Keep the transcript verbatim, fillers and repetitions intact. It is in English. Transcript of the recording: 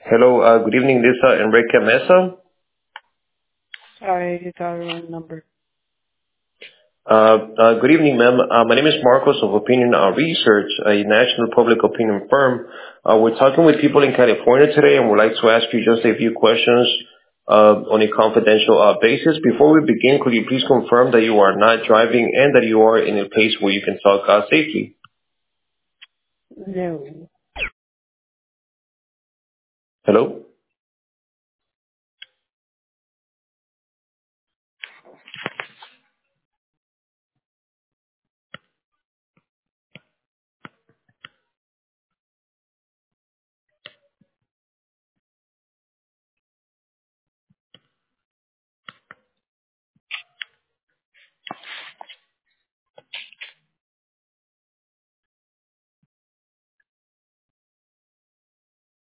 Hello, uh, good evening, this is uh, Enrique Mesa. Sorry, you got the wrong number. Uh, uh, good evening, ma'am. Uh, my name is Marcos of Opinion uh, Research, a national public opinion firm. Uh, we're talking with people in California today, and we'd like to ask you just a few questions uh, on a confidential uh, basis. Before we begin, could you please confirm that you are not driving and that you are in a place where you can talk uh, safely? No. Hello?